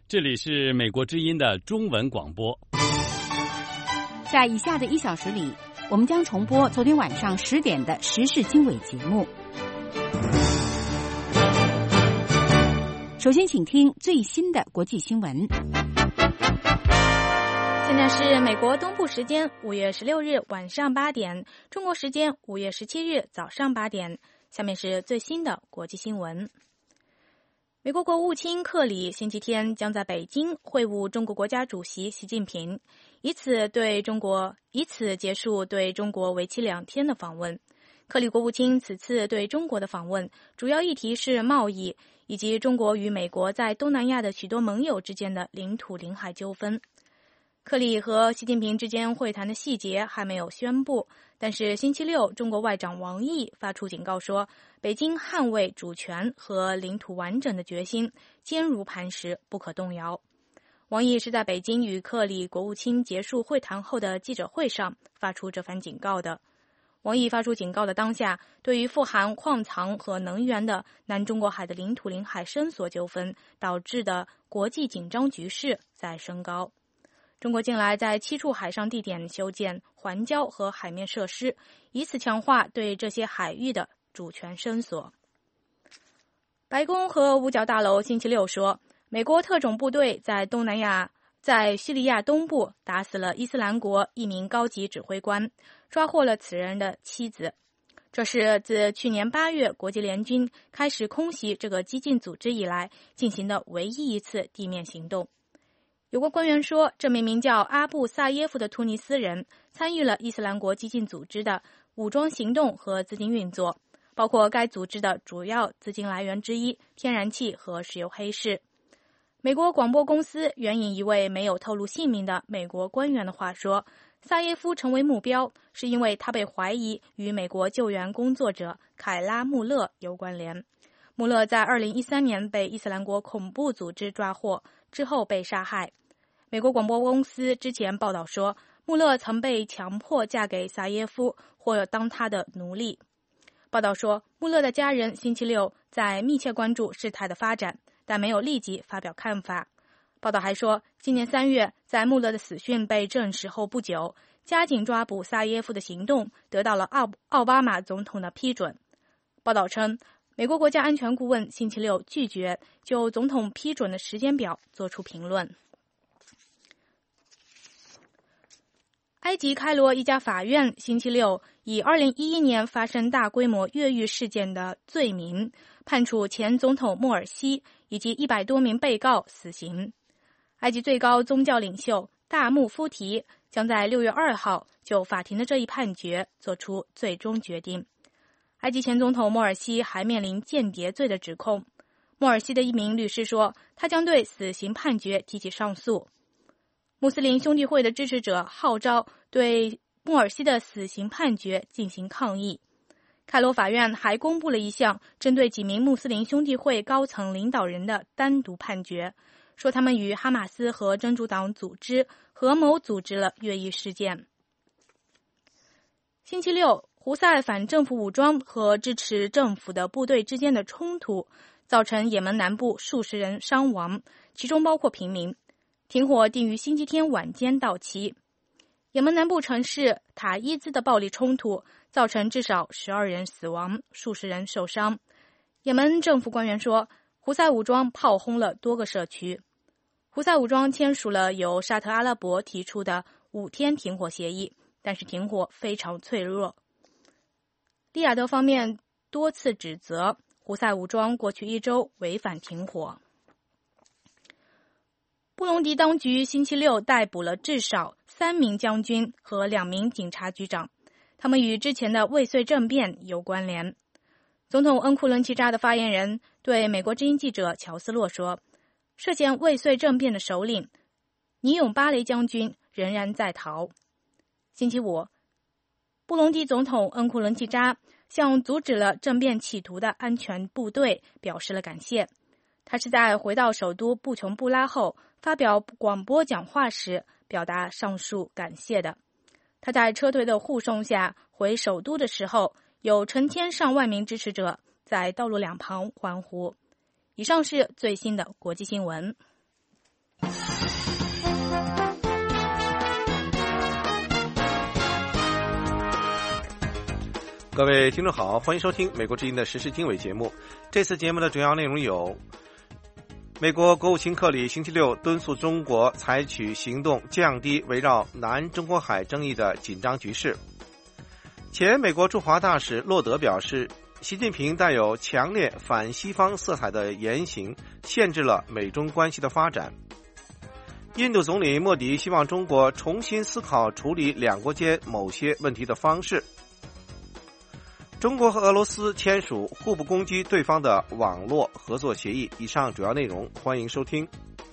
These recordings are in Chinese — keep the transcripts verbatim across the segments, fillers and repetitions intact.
这里是美国之音的中文广播。 在以下的一小时里，我们将重播昨天晚上十点的时事经纬节目。首先请听最新的国际新闻。 现在是美国东部时间五月十六日晚上八点，中国时间五月十七日早上八点。下面是最新的国际新闻。美国国务卿克里星期天将在北京会晤中国国家主席习近平，以此对中国以此结束对中国为期两天的访问。克里国务卿此次对中国的访问主要议题是贸易以及中国与美国在东南亚的许多盟友之间的领土领海纠纷。克里和习近平之间会谈的细节还没有宣布，但是星期六中国外长王毅发出警告说，北京捍卫主权和领土完整的决心坚如磐石，不可动摇。王毅是在北京与克里国务卿结束会谈后的记者会上发出这番警告的。王毅发出警告的当下，对于富含矿藏和能源的南中国海的领土领海伸索纠纷导致的国际紧张局势在升高。中国近来在七处海上地点修建环礁和海面设施，以此强化对这些海域的主权伸索。白宫和五角大楼星期六说，美国特种部队在东南亚在叙利亚东部打死了伊斯兰国一名高级指挥官，抓获了此人的妻子。这是自去年八月国际联军开始空袭这个激进组织以来进行的唯一一次地面行动。有关官员说，这名名叫阿布萨耶夫的突尼斯人参与了伊斯兰国激进组织的武装行动和资金运作，包括该组织的主要资金来源之一天然气和石油黑市。美国广播公司援引一位没有透露姓名的美国官员的话说，萨耶夫成为目标是因为他被怀疑与美国救援工作者凯拉穆勒有关联。穆勒在二零一三年被伊斯兰国恐怖组织抓获，之后被杀害。美国广播公司之前报道说，穆勒曾被强迫嫁给萨耶夫或当他的奴隶。报道说，穆勒的家人星期六在密切关注事态的发展，但没有立即发表看法。报道还说，今年三月，在穆勒的死讯被证实后不久，加紧抓捕萨耶夫的行动得到了奥奥巴马总统的批准。报道称，美国国家安全顾问星期六拒绝就总统批准的时间表作出评论。埃及开罗一家法院星期六以二零一一年发生大规模越狱事件的罪名，判处前总统莫尔西以及一百多名被告死刑。埃及最高宗教领袖大穆夫提将在六月二号就法庭的这一判决作出最终决定。埃及前总统莫尔西还面临间谍罪的指控。莫尔西的一名律师说，他将对死刑判决提起上诉。穆斯林兄弟会的支持者号召对莫尔西的死刑判决进行抗议。开罗法院还公布了一项针对几名穆斯林兄弟会高层领导人的单独判决，说他们与哈马斯和真主党组织合谋组织了越狱事件。星期六，胡塞反政府武装和支持政府的部队之间的冲突造成也门南部数十人伤亡，其中包括平民。停火定于星期天晚间到期。也门南部城市塔伊兹的暴力冲突造成至少十二人死亡，数十人受伤。也门政府官员说，胡塞武装炮轰了多个社区。胡塞武装签署了由沙特阿拉伯提出的五天停火协议，但是停火非常脆弱。利雅得方面多次指责胡塞武装过去一周违反停火。布隆迪当局星期六逮捕了至少三名将军和两名警察局长，他们与之前的未遂政变有关联。总统恩库伦齐扎的发言人对美国之音记者乔斯洛说，涉嫌未遂政变的首领尼永巴雷将军仍然在逃。星期五，布隆迪总统恩库伦齐扎向阻止了政变企图的安全部队表示了感谢。他是在回到首都布琼布拉后发表广播讲话时表达上述感谢的。他在车队的护送下回首都的时候，有成千上万名支持者在道路两旁欢呼。以上是最新的国际新闻。 各位听众好，欢迎收听美国之音的时事经纬节目。这次节目的主要内容有：美国国务卿克里星期六敦促中国采取行动降低围绕南中国海争议的紧张局势；前美国驻华大使洛德表示，习近平带有强烈反西方色彩的言行限制了美中关系的发展；印度总理莫迪希望中国重新思考处理两国间某些问题的方式；中国和俄罗斯签署互不攻击对方的网络合作协议。以上主要内容，欢迎收听。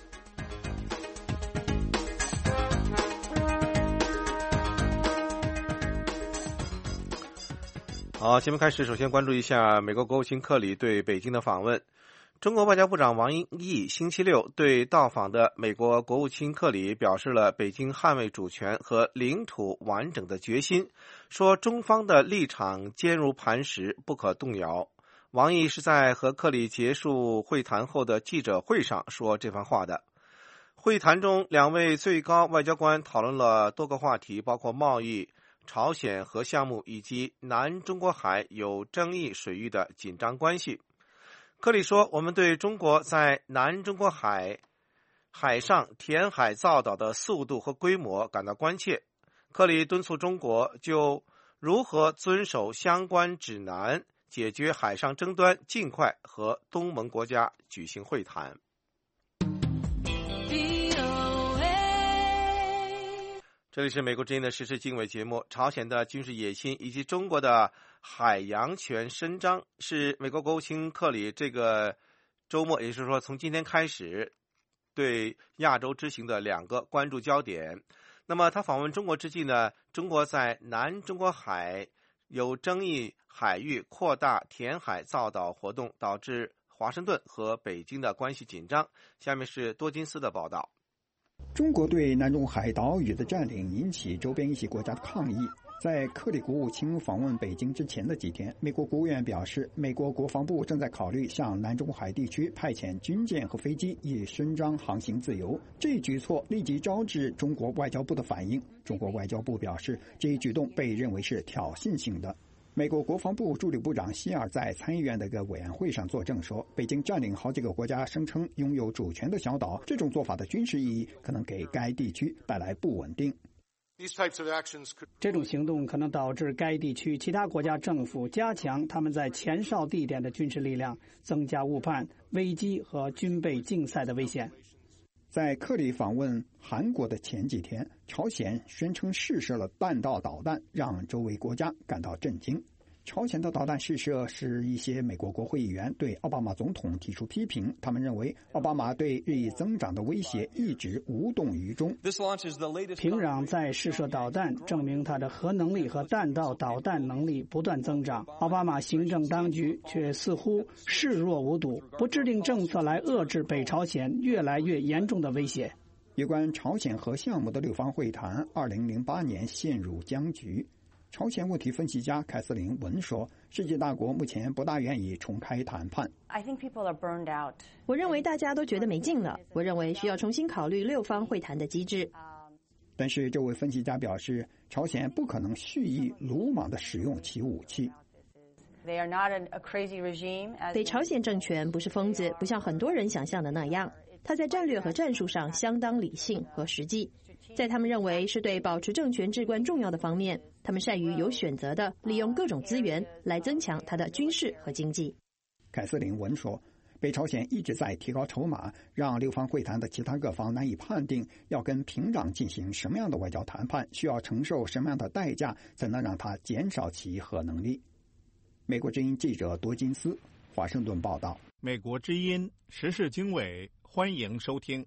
好，节目开始，首先关注一下美国国务卿克里对北京的访问。中国外交部长王毅星期六对到访的美国国务卿克里表示了北京捍卫主权和领土完整的决心，说中方的立场坚如磐石，不可动摇。王毅是在和克里结束会谈后的记者会上说这番话的。会谈中，两位最高外交官讨论了多个话题，包括贸易、朝鲜核项目以及南中国海有争议水域的紧张关系。克里说，我们对中国在南中国海海上填海造岛的速度和规模感到关切。克里敦促中国就如何遵守相关指南解决海上争端，尽快和东盟国家举行会谈。这里是美国之音的时事经纬节目。朝鲜的军事野心以及中国的海洋权伸张是美国国务卿克里这个周末，也就是说从今天开始对亚洲之行的两个关注焦点。那么他访问中国之际呢，中国在南中国海有争议海域扩大填海造岛活动，导致华盛顿和北京的关系紧张。下面是多金斯的报道。 中国对南中海岛屿的占领引起周边一些国家的抗议。在克里国务卿访问北京之前的几天，美国国务院表示，美国国防部正在考虑向南中海地区派遣军舰和飞机，以伸张航行自由。这一举措立即招致中国外交部的反应。中国外交部表示，这一举动被认为是挑衅性的。美国国防部助理部长希尔在参议院的一个委员会上作证说，北京占领好几个国家声称拥有主权的小岛，这种做法的军事意义可能给该地区带来不稳定。 这种行动可能导致该地区其他国家政府加强他们在前哨地点的军事力量，增加误判、危机和军备竞赛的危险。 在克里访问韩国的前几天，朝鲜宣称试射了弹道导弹，让周围国家感到震惊。朝鲜的导弹试射使一些美国国会议员对奥巴马总统提出批评，他们认为奥巴马对日益增长的威胁一直无动于衷。 平壤在试射导弹，证明它的核能力和弹道导弹能力不断增长。奥巴马行政当局却似乎视若无睹，不制定政策来遏制北朝鲜越来越严重的威胁。 有关朝鲜核项目的六方会谈，二零零八年陷入僵局。朝鲜问题分析家凯瑟琳文说，世界大国目前不大愿意重开谈判。 我认为大家都觉得没劲了，我认为需要重新考虑六方会谈的机制。 但是这位分析家表示，朝鲜不可能蓄意鲁莽地使用其武器。 北朝鲜政权不是疯子，不像很多人想象的那样，他在战略和战术上相当理性和实际。在他们认为是对保持政权至关重要的方面，他们善于有选择地利用各种资源来增强他的军事和经济。 凯瑟琳文说，北朝鲜一直在提高筹码，让六方会谈的其他各方难以判定要跟平壤进行什么样的外交谈判，需要承受什么样的代价，才能让它减少其核能力。美国之音记者多金斯华盛顿报道。 美国之音时事经纬，欢迎收听。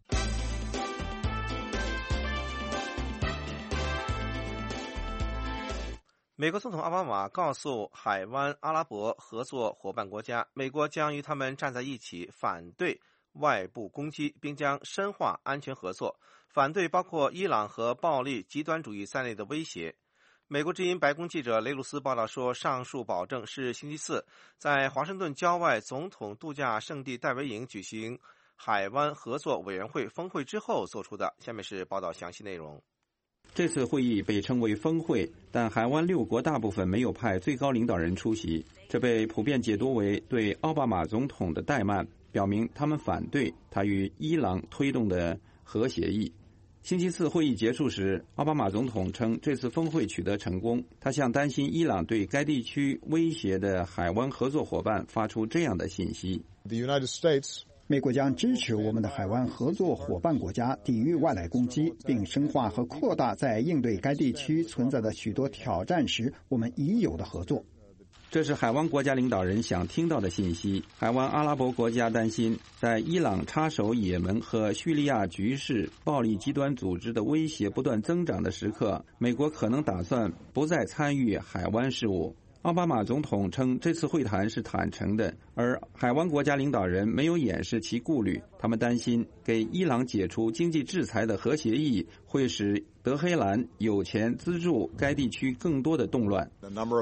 美国总统奥巴马告诉海湾阿拉伯合作伙伴国家，美国将与他们站在一起，反对外部攻击，并将深化安全合作，反对包括伊朗和暴力极端主义在内的威胁。美国之音白宫记者雷鲁斯报道说，上述保证是星期四在华盛顿郊外总统度假胜地戴维营举行海湾合作委员会峰会之后做出的。下面是报道详细内容。 这次会议被称为峰会，但海湾六国大部分没有派最高领导人出席，这被普遍解读为对奥巴马总统的怠慢，表明他们反对他与伊朗推动的核协议。星期四会议结束时，奥巴马总统称这次峰会取得成功，他向担心伊朗对该地区威胁的海湾合作伙伴发出这样的信息。 The United States 美国将支持我们的海湾合作伙伴国家抵御外来攻击，并深化和扩大在应对该地区存在的许多挑战时我们已有的合作。 这是海湾国家领导人想听到的信息。海湾阿拉伯国家担心，在伊朗插手也门和叙利亚局势、暴力极端组织的威胁不断增长的时刻，美国可能打算不再参与海湾事务。奥巴马总统称这次会谈是坦诚的，而海湾国家领导人没有掩饰其顾虑。他们担心给伊朗解除经济制裁的核协议会使德黑兰有钱资助该地区更多的动乱。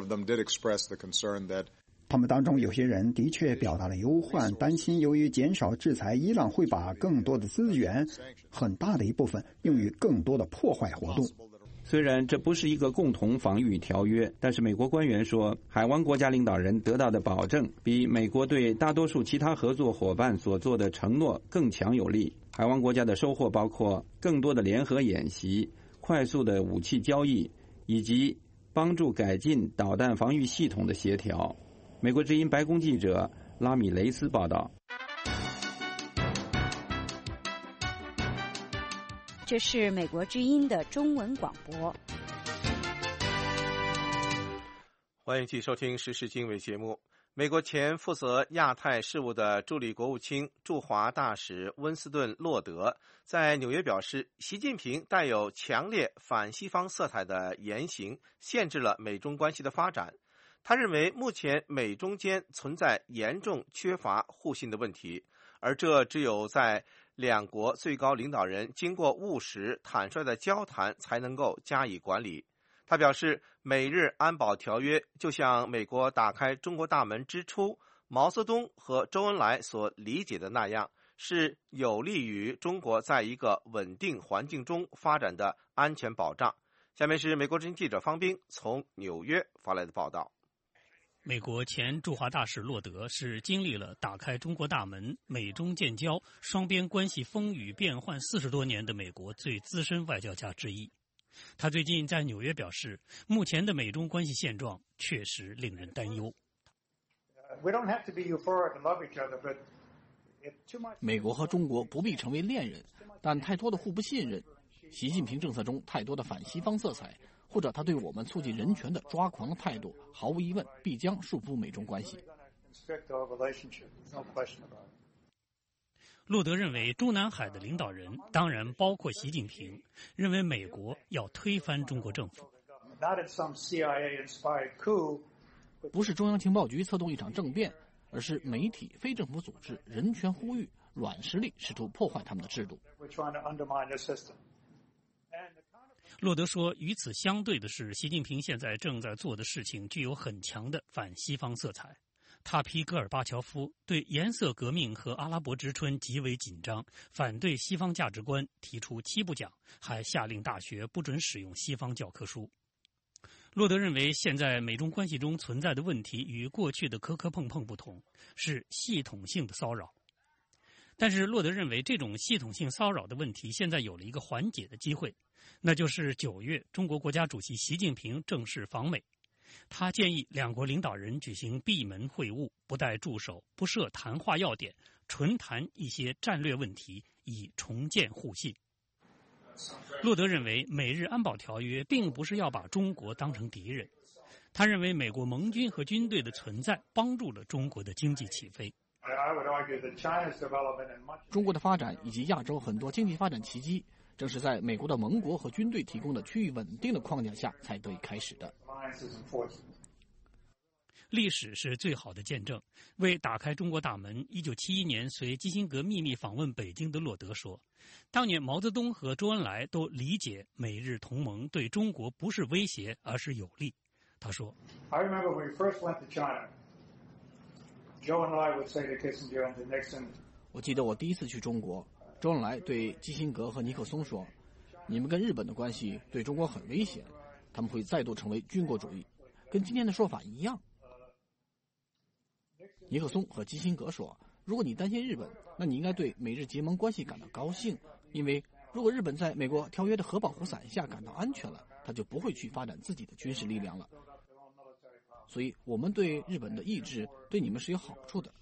他们当中有些人的确表达了忧患，担心由于减少制裁，伊朗会把更多的资源，很大的一部分用于更多的破坏活动。 虽然这不是一个共同防御条约，但是美国官员说，海湾国家领导人得到的保证比美国对大多数其他合作伙伴所做的承诺更强有力。海湾国家的收获包括更多的联合演习、快速的武器交易，以及帮助改进导弹防御系统的协调。美国之音白宫记者拉米雷斯报道。 这是美国之音的中文广播。 欢迎继续收听时事经纬节目。美国前负责亚太事务的助理国务卿驻华大使温斯顿·洛德在纽约表示，习近平带有强烈反西方色彩的言行限制了美中关系的发展。他认为目前美中间存在严重缺乏互信的问题，而这只有在两国最高领导人经过务实坦率的交谈才能够加以管理。他表示，美日安保条约就像美国打开中国大门之初毛泽东和周恩来所理解的那样，是有利于中国在一个稳定环境中发展的安全保障。下面是美国之音记者方斌从纽约发来的报道。 美国前驻华大使洛德是经历了打开中国大门、美中建交、双边关系风雨变幻四十多年的美国最资深外交家之一。他最近在纽约表示，目前的美中关系现状确实令人担忧。 美国和中国不必成为恋人，但太多的互不信任，习近平政策中太多的反西方色彩，或者他对我们促进人权的抓狂态度，毫无疑问必将束缚美中关系。 洛德认为，中南海的领导人，当然包括习近平，认为美国要推翻中国政府。 不是中央情报局策动一场政变，而是媒体、非政府组织、人权呼吁、软实力试图破坏他们的制度。 洛德说，与此相对的是，习近平现在正在做的事情具有很强的反西方色彩。他批戈尔巴乔夫，对颜色革命和阿拉伯之春极为紧张，反对西方价值观，提出七不讲，还下令大学不准使用西方教科书。洛德认为，现在美中关系中存在的问题与过去的磕磕碰碰不同，是系统性的骚扰。但是洛德认为，这种系统性骚扰的问题现在有了一个缓解的机会，那就是九月中国国家主席习近平正式访美。他建议两国领导人举行闭门会晤，不带助手，不设谈话要点，纯谈一些战略问题，以重建互信。洛德认为，美日安保条约并不是要把中国当成敌人。他认为，美国盟军和军队的存在帮助了中国的经济起飞。 中国的发展以及亚洲很多经济发展奇迹，正是在美国的盟国和军队提供的区域稳定的框架下才得以开始的。 历史是最好的见证。为打开中国大门，一九七一年随基辛格秘密访问北京的洛德说，当年毛泽东和周恩来都理解美日同盟对中国不是威胁，而是有利。他说 I remember when we first went to China, Joe and I would say to Kissinger and to Nixon, 我记得我第一次去中国，周恩来对基辛格和尼克松说，你们跟日本的关系对中国很危险，他们会再度成为军国主义，跟今天的说法一样。尼克松和基辛格说，如果你担心日本，那你应该对美日结盟关系感到高兴，因为如果日本在美国条约的核保护伞下感到安全了，他就不会去发展自己的军事力量了。所以我们对日本的意志对你们是有好处的。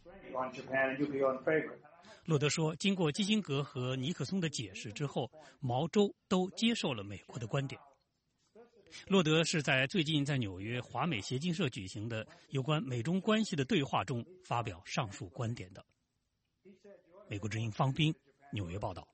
洛德说，经过基辛格和尼克松的解释之后，毛周都接受了美国的观点。洛德是在最近在纽约华美协进社举行的有关美中关系的对话中发表上述观点的。美国之音方斌纽约报道。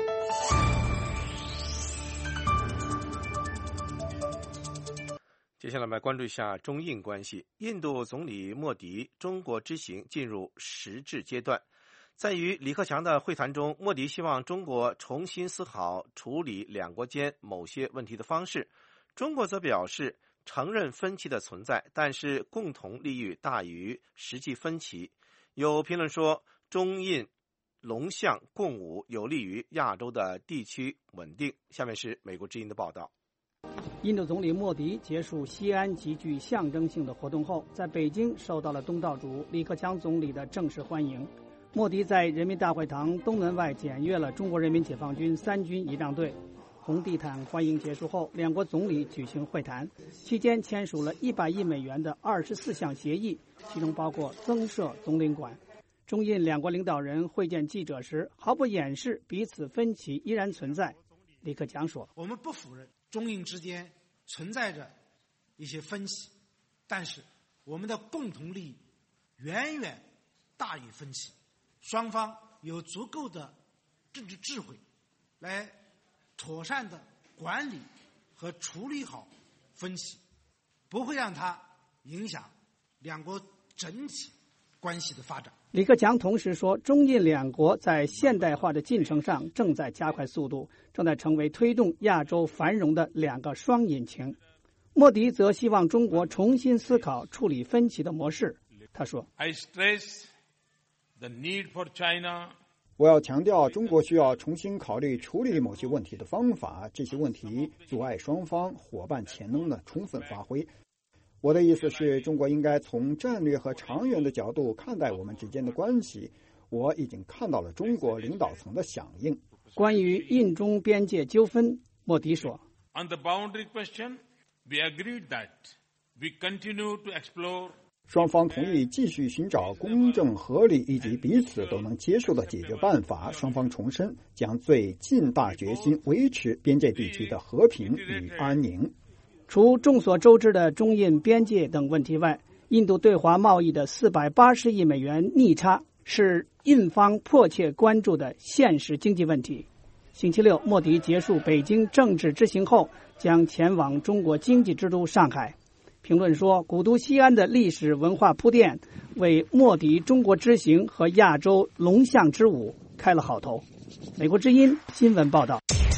接下来我们来关注一下中印关系。印度总理莫迪中国之行进入实质阶段，在与李克强的会谈中，莫迪希望中国重新思考处理两国间某些问题的方式。中国则表示承认分歧的存在，但是共同利益大于实际分歧。有评论说，中印龙象共舞有利于亚洲的地区稳定。下面是美国之音的报道。 印度总理莫迪结束西安极具象征性的活动后，在北京受到了东道主李克强总理的正式欢迎。莫迪在人民大会堂东门外检阅了中国人民解放军三军仪仗队。红地毯欢迎结束后，两国总理举行会谈，期间签署了一百亿美元的二十四项协议，其中包括增设总领馆。中印两国领导人会见记者时，毫不掩饰彼此分歧依然存在。李克强说， 我们不否认中印之间存在着一些分歧，但是我们的共同利益远远大于分歧，双方有足够的政治智慧来妥善的管理和处理好分歧，不会让它影响两国整体关系的发展。 李克强同时说，中印两国在现代化的进程上正在加快速度，正在成为推动亚洲繁荣的两个双引擎。莫迪则希望中国重新思考处理分歧的模式。他说 I stress the need for China 我要强调，中国需要重新考虑处理某些问题的方法，这些问题阻碍双方伙伴潜能的充分发挥。我的意思是，中国应该从战略和长远的角度看待我们之间的关系。我已经看到了中国领导层的响应。 关于印中边界纠纷，莫迪说 On the boundary question, we agreed that we continue to explore 双方同意继续寻找公正合理以及彼此都能接受的解决办法。双方重申将最尽大决心维持边界地区的和平与安宁。 除众所周知的中印边界等问题外，印度对华贸易的四百八十亿美元逆差是印方迫切关注的现实经济问题。星期六，莫迪结束北京政治之行后，将前往中国经济之都上海。评论说，古都西安的历史文化铺垫为莫迪中国之行和亚洲龙象之舞开了好头。美国之音新闻报道。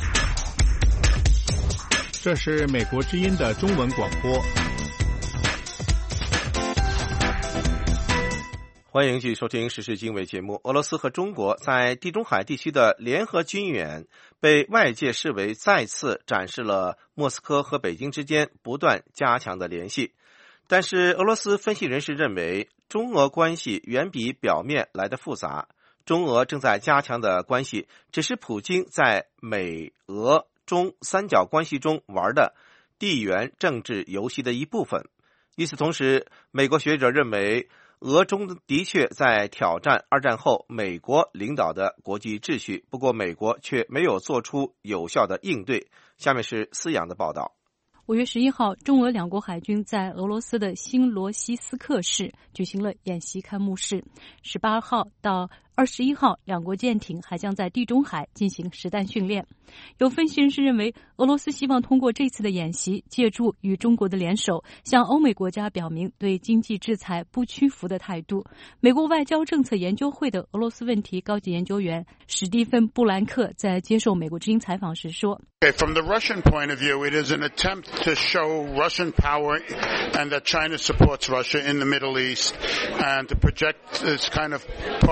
这是美国之音的中文广播。 欢迎继续收听时事经纬节目。俄罗斯和中国在地中海地区的联合军演被外界视为再次展示了莫斯科和北京之间不断加强的联系。但是俄罗斯分析人士认为，中俄关系远比表面来得复杂。中俄正在加强的关系只是普京在美俄中三角关系中玩的地缘政治游戏的一部分。与此同时，美国学者认为，俄中的确在挑战二战后美国领导的国际秩序，不过美国却没有做出有效的应对。下面是思阳的报道。 五月十一号，中俄两国海军在俄罗斯的新罗西斯克市举行了演习开幕式。十八号到二十一号，两国舰艇还将在地中海进行实弹训练。有分析人士认为，俄罗斯希望通过这次的演习，借助与中国的联手，向欧美国家表明对经济制裁不屈服的态度。美国外交政策研究会的俄罗斯问题高级研究员史蒂芬·布兰克在接受美国之音采访时说 Okay, from the Russian point of view, it is an attempt to show Russian power and that China supports Russia in the Middle East and to project this kind of partnership. 从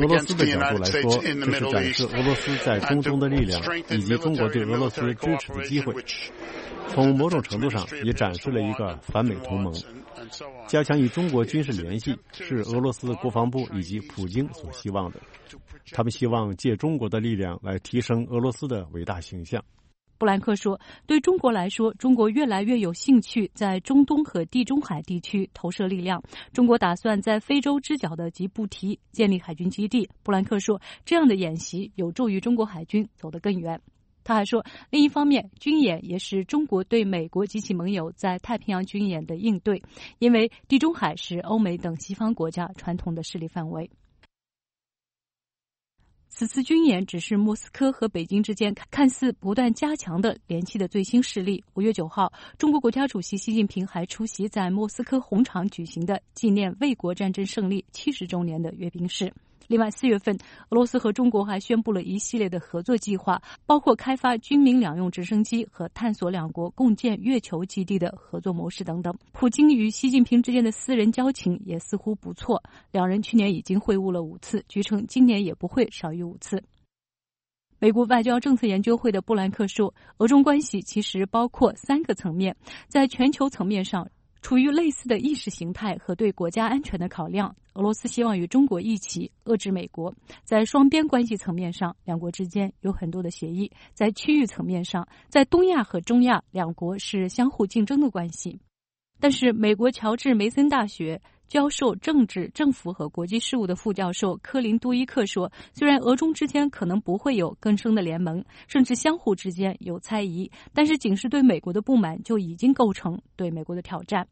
罗斯的角度来说，这是展示俄罗斯在中东的力量，以及中国对俄罗斯支持的机会。从某种程度上，也展示了一个反美同盟。加强与中国军事联系是俄罗斯国防部以及普京所希望的。他们希望借中国的力量来提升俄罗斯的伟大形象。 布兰克说，对中国来说，中国越来越有兴趣在中东和地中海地区投射力量。中国打算在非洲之角的吉布提建立海军基地。布兰克说，这样的演习有助于中国海军走得更远。他还说，另一方面，军演也是中国对美国及其盟友在太平洋军演的应对，因为地中海是欧美等西方国家传统的势力范围。此次军演只是莫斯科和北京之间看似不断加强的联系的最新事例。五月九号，中国国家主席习近平还出席在莫斯科红场举行的纪念卫国战争胜利七十周年的阅兵式。另外，四月份，俄罗斯和中国还宣布了一系列的合作计划，包括开发军民两用直升机和探索两国共建月球基地的合作模式等等。普京与习近平之间的私人交情也似乎不错，两人去年已经会晤了五次，据称今年也不会少于五次。美国外交政策研究会的布兰克说，俄中关系其实包括三个层面，在全球层面上处于类似的意识形态和对国家安全的考量。俄罗斯希望与中国一起遏制美国。在双边关系层面上，两国之间有很多的协议。在区域层面上，在东亚和中亚，两国是相互竞争的关系。但是美国乔治梅森大学教授政治、政府和国际事务的副教授科林杜伊克说，虽然俄中之间可能不会有更深的联盟，甚至相互之间有猜疑，但是仅是对美国的不满就已经构成对美国的挑战。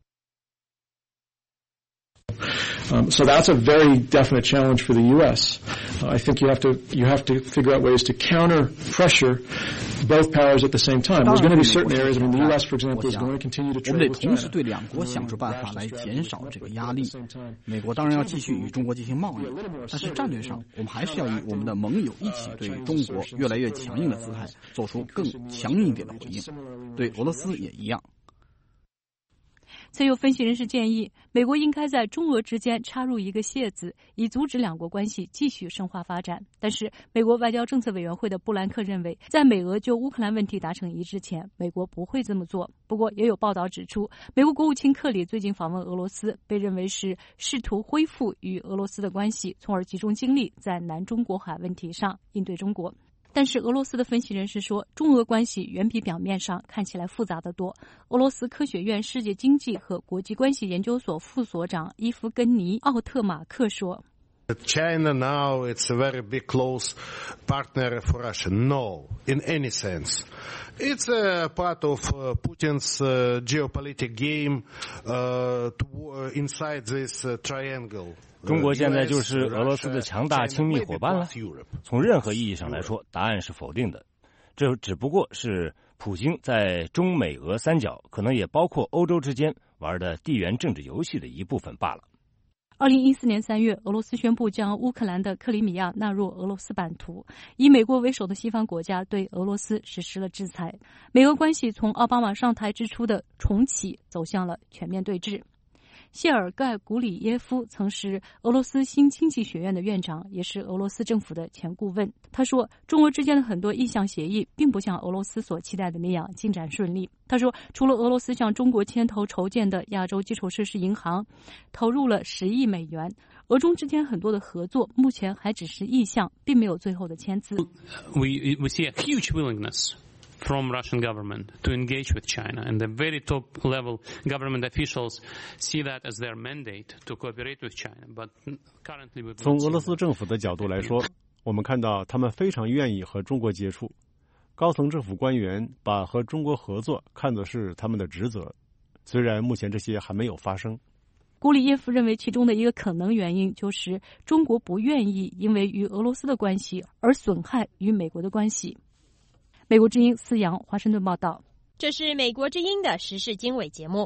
Um, so that's a very definite challenge for the U S. Uh, I think you have to you have to figure out ways to counter pressure both powers at the same time. There's going to be certain areas. I mean, the U S, for example, is going to continue to trade with China. 我们得同时对两国想出办法来减少这个压力。美国当然要继续与中国进行贸易，但是战略上，我们还是要与我们的盟友一起对中国越来越强硬的姿态做出更强硬一点的回应。对俄罗斯也一样。 曾有分析人士建议，美国应该在中俄之间插入一个楔子，以阻止两国关系继续深化发展。但是，美国外交政策委员会的布兰克认为，在美俄就乌克兰问题达成一致前，美国不会这么做。不过，也有报道指出，美国国务卿克里最近访问俄罗斯，被认为是试图恢复与俄罗斯的关系，从而集中精力在南中国海问题上应对中国。但是俄罗斯的分析人士说，中俄关系远比表面上看起来复杂得多。俄罗斯科学院世界经济和国际关系研究所副所长伊夫根尼·奥特马克说， China now it's a very big close partner for Russia. No, in any sense. It's a part of uh, Putin's uh, geopolitical game uh, to, uh, inside this uh, triangle. 中国现在就是俄罗斯的强大亲密伙伴了。从任何意义上来说，答案是否定的。这只不过是普京在中美俄三角，可能也包括欧洲之间玩的地缘政治游戏的一部分罢了。 二零一四年三月，俄罗斯宣布将乌克兰的克里米亚纳入俄罗斯版图，以美国为首的西方国家对俄罗斯实施了制裁。美俄关系从奥巴马上台之初的重启走向了全面对峙。谢尔盖·古里耶夫曾是俄罗斯新经济学院的院长，也是俄罗斯政府的前顾问。他说，中俄之间的很多意向协议并不像俄罗斯所期待的那样进展顺利。他说，除了俄罗斯向中国牵头筹建的亚洲基础设施银行投入了十亿美元，俄中之间很多的合作目前还只是意向，并没有最后的签字。 We, we see a huge willingness from Russian government to engage with China, and the very top level government officials see that as their mandate to cooperate with China. But currently, we 从俄罗斯政府的角度来说，我们看到他们非常愿意和中国接触。高层政府官员把和中国合作看作是他们的职责，虽然目前这些还没有发生。 古里耶夫认为，其中的一个可能原因就是中国不愿意因为与俄罗斯的关系而损害与美国的关系。美国之音思阳华盛顿报道。 这是美国之音的时事经纬节目。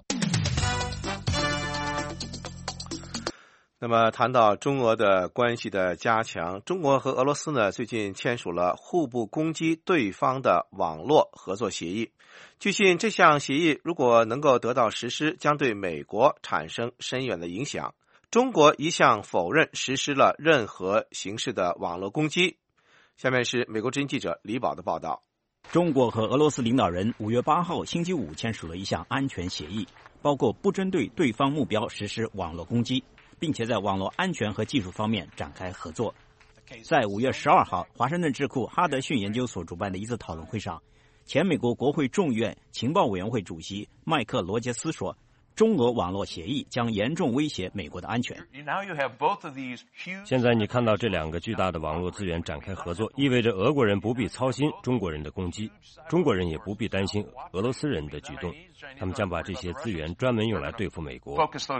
那么谈到中俄的关系的加强，中国和俄罗斯呢最近签署了互不攻击对方的网络合作协议。据信这项协议如果能够得到实施，将对美国产生深远的影响。 中国一向否认实施了任何形式的网络攻击。下面是美国之音记者李宝的报道。 中国和俄罗斯领导人五月八号星期五签署了一项安全协议，包括不针对对方目标实施网络攻击，并且在网络安全和技术方面展开合作。在五月十二号，华盛顿智库哈德逊研究所主办的一次讨论会上，前美国国会众议院情报委员会主席麦克罗杰斯说，中俄网络协议将严重威胁美国的安全。 现在你看到这两个巨大的网络资源展开合作，意味着俄国人不必操心中国人的攻击，中国人也不必担心俄罗斯人的举动，他们将把这些资源专门用来对付美国。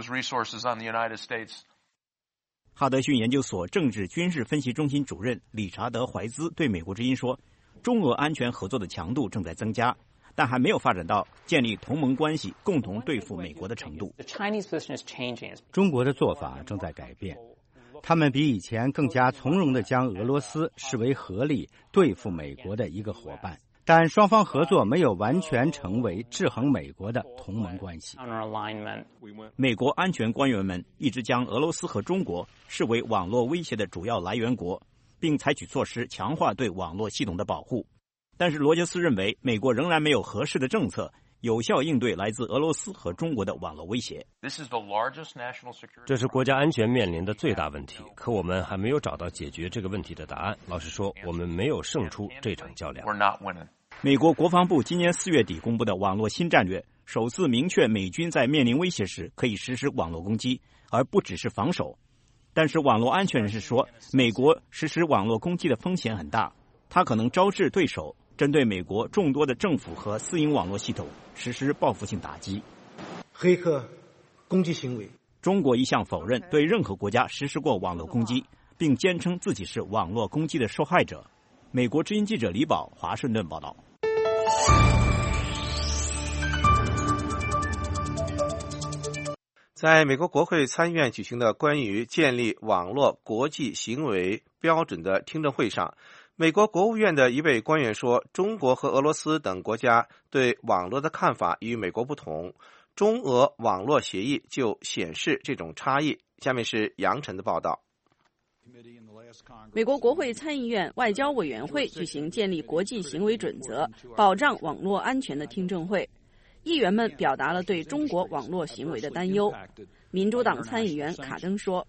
哈德逊研究所政治军事分析中心主任理查德·怀兹对美国之音说，中俄安全合作的强度正在增加，但还没有发展到建立同盟关系共同对付美国的程度。 中国的做法正在改变，他们比以前更加从容地将俄罗斯视为合理对付美国的一个伙伴，但双方合作没有完全成为制衡美国的同盟关系。 美国安全官员们一直将俄罗斯和中国视为网络威胁的主要来源国，并采取措施强化对网络系统的保护。但是罗杰斯认为，美国仍然没有合适的政策有效应对来自俄罗斯和中国的网络威胁。 这是国家安全面临的最大问题，可我们还没有找到解决这个问题的答案。老实说，我们没有胜出这场较量。 美国国防部今年四月底公布的网络新战略，首次明确美军在面临威胁时可以实施网络攻击，而不只是防守。但是网络安全人士说，美国实施网络攻击的风险很大，它可能招致对手针对美国众多的政府和私营网络系统实施报复性打击。 黑客攻击行为， 中国一向否认对任何国家实施过网络攻击，并坚称自己是网络攻击的受害者。美国之音记者李宝，华盛顿报道。 在美国国会参议院举行的关于建立网络国际行为标准的听证会上，美国国务院的一位官员说，中国和俄罗斯等国家对网络的看法与美国不同，中俄网络协议就显示这种差异。下面是杨晨的报道。 美国国会参议院外交委员会举行建立国际行为准则、保障网络安全的听证会，议员们表达了对中国网络行为的担忧。民主党参议员卡登说，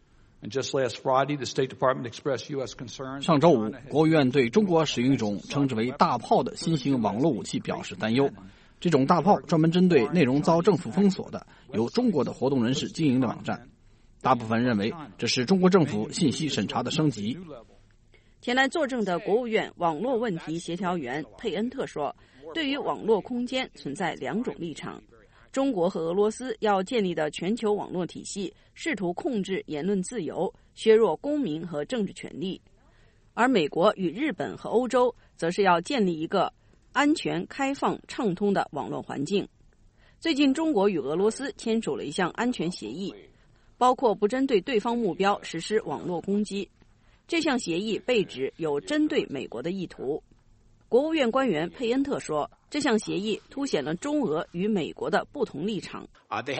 上周五，国务院对中国使用一种称之为大炮的新型网络武器表示担忧。这种大炮专门针对内容遭政府封锁的由中国的活动人士经营的网站。大部分认为这是中国政府信息审查的升级。 前来作证的国务院网络问题协调员佩恩特说，对于网络空间存在两种立场。中国和俄罗斯要建立的全球网络体系试图控制言论自由，削弱公民和政治权利，而美国与日本和欧洲则是要建立一个安全、开放、畅通的网络环境。最近，中国与俄罗斯签署了一项安全协议，包括不针对对方目标实施网络攻击。这项协议被指有针对美国的意图。国务院官员佩恩特说，这项协议凸显了中俄与美国的不同立场。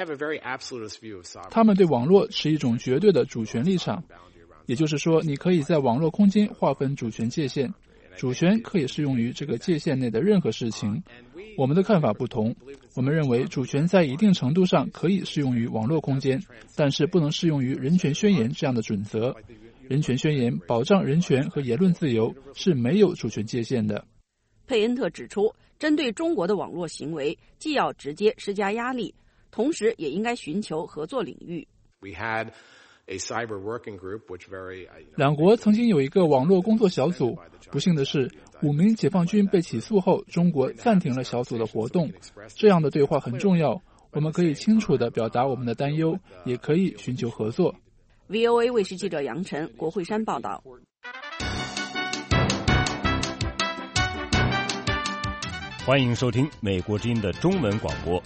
他们对网络持一种绝对的主权立场，也就是说，你可以在网络空间划分主权界限，主权可以适用于这个界限内的任何事情。我们的看法不同，我们认为主权在一定程度上可以适用于网络空间，但是不能适用于人权宣言这样的准则。人权宣言保障人权和言论自由是没有主权界限的。 佩恩特指出，针对中国的网络行为，既要直接施加压力，同时也应该寻求合作领域。 两国曾经有一个网络工作小组，不幸的是，五名解放军被起诉后，中国暂停了小组的活动。这样的对话很重要，我们可以清楚地表达我们的担忧，也可以寻求合作。 V O A 卫视记者杨晨、国会山报道。 欢迎收听美国之音的中文广播。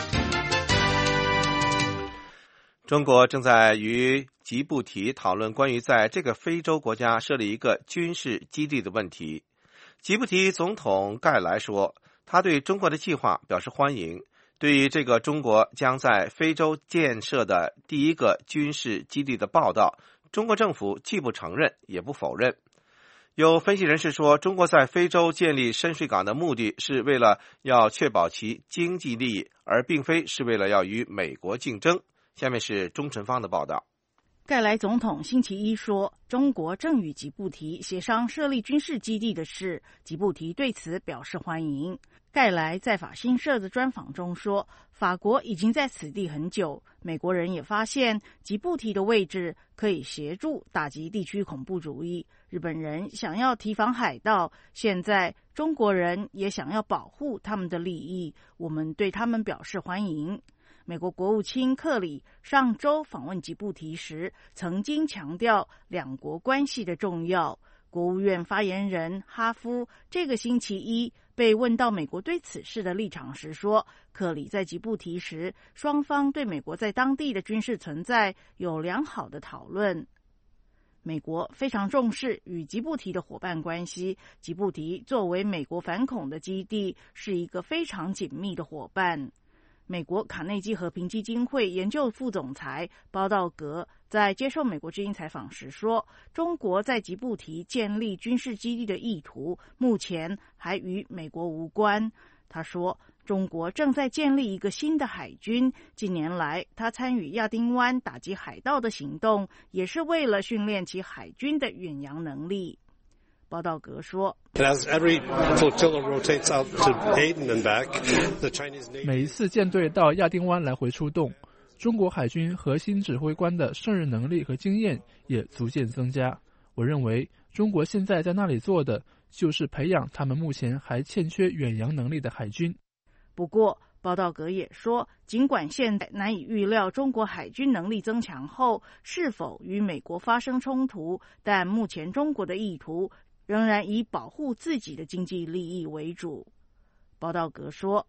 中国正在与吉布提讨论关于在这个非洲国家设立一个军事基地的问题。吉布提总统盖莱说，他对中国的计划表示欢迎。 对于这个中国将在非洲建设的第一个军事基地的报道，中国政府既不承认也不否认。有分析人士说，中国在非洲建立深水港的目的是为了要确保其经济利益，而并非是为了要与美国竞争。下面是钟晨芳的报道。 盖莱总统星期一说，中国正与吉布提协商设立军事基地的事，吉布提对此表示欢迎。盖莱在法新社的专访中说，法国已经在此地很久，美国人也发现吉布提的位置可以协助打击地区恐怖主义。日本人想要提防海盗，现在中国人也想要保护他们的利益，我们对他们表示欢迎。美国国务卿克里上周访问吉布提时，曾经强调两国关系的重要。国务院发言人哈夫这个星期一被问到美国对此事的立场时说，克里在吉布提时，双方对美国在当地的军事存在有良好的讨论。美国非常重视与吉布提的伙伴关系，吉布提作为美国反恐的基地，是一个非常紧密的伙伴。美国卡内基和平基金会研究副总裁包道格在接受美国之音采访时说，中国在吉布提建立军事基地的意图目前还与美国无关。他说，中国正在建立一个新的海军，近年来他参与亚丁湾打击海盗的行动，也是为了训练其海军的远洋能力。包道格说， 每一次舰队到亚丁湾来回出动，中国海军核心指挥官的胜任能力和经验也逐渐增加。我认为中国现在在那里做的就是培养他们目前还欠缺远洋能力的海军。 不过包道格也说，尽管现在难以预料中国海军能力增强后是否与美国发生冲突，但目前中国的意图仍然以保护自己的经济利益为主。包道格说，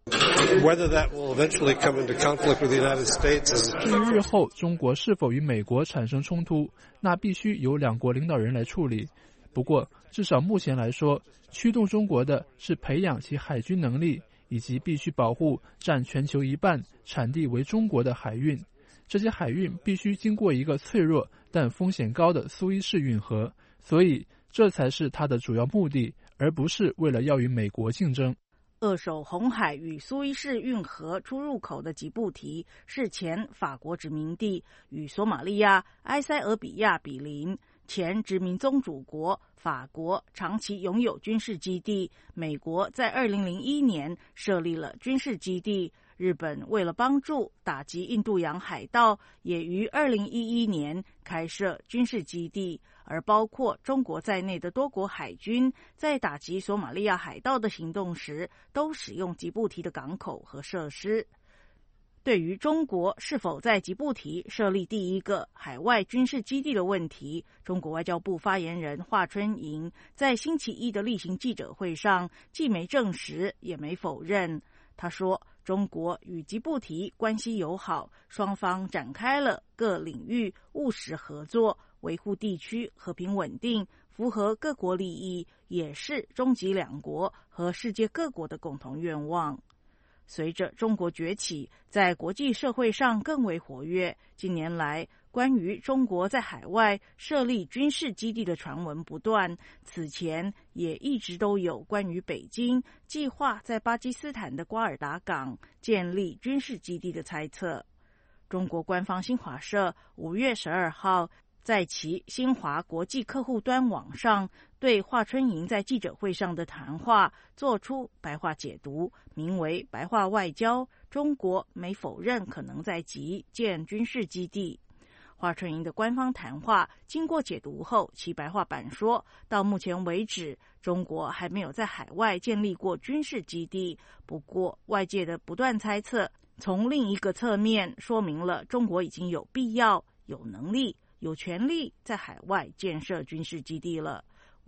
至于日后中国是否与美国产生冲突，那必须由两国领导人来处理。不过至少目前来说，驱动中国的是培养其海军能力，以及必须保护占全球一半产地为中国的海运。这些海运必须经过一个脆弱但风险高的苏伊士运河，所以这才是它的主要目的，而不是为了要与美国竞争。 扼守红海与苏伊士运河出入口的吉布提是前法国殖民地，与索马利亚、埃塞俄比亚比邻。前殖民宗主国法国长期拥有军事基地，美国在二零零一年设立了军事基地。日本为了帮助打击印度洋海盗，也于二零一一年开设军事基地，而包括中国在内的多国海军在打击索马利亚海盗的行动时，都使用吉布提的港口和设施。对于中国是否在吉布提设立第一个海外军事基地的问题，中国外交部发言人华春莹在星期一的例行记者会上既没证实也没否认。他说，中国与吉布提关系友好，双方展开了各领域务实合作，维护地区和平稳定，符合各国利益，也是中吉两国和世界各国的共同愿望。随着中国崛起，在国际社会上更为活跃，近年来关于中国在海外设立军事基地的传闻不断，此前也一直都有关于北京计划在巴基斯坦的瓜尔达港建立军事基地的猜测。中国官方新华社五月十二号在其新华国际客户端网上对华春莹在记者会上的谈话做出白话解读，名为白话外交，中国没否认可能在吉建军事基地。华春莹的官方谈话经过解读后，其白话版说，到目前为止，中国还没有在海外建立过军事基地，不过外界的不断猜测从另一个侧面说明了中国已经有必要、有能力、有权利在海外建设军事基地了。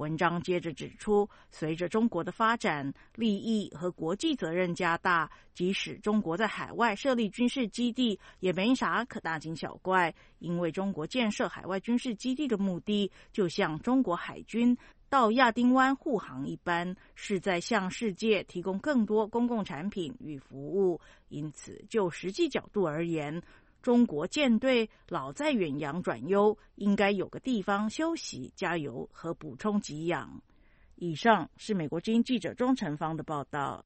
文章接着指出，随着中国的发展，利益和国际责任加大，即使中国在海外设立军事基地，也没啥可大惊小怪，因为中国建设海外军事基地的目的，就像中国海军到亚丁湾护航一般，是在向世界提供更多公共产品与服务。因此，就实际角度而言，中国舰队老在远洋转悠，应该有个地方休息、加油和补充给养。以上是美国之音记者钟成芳的报道。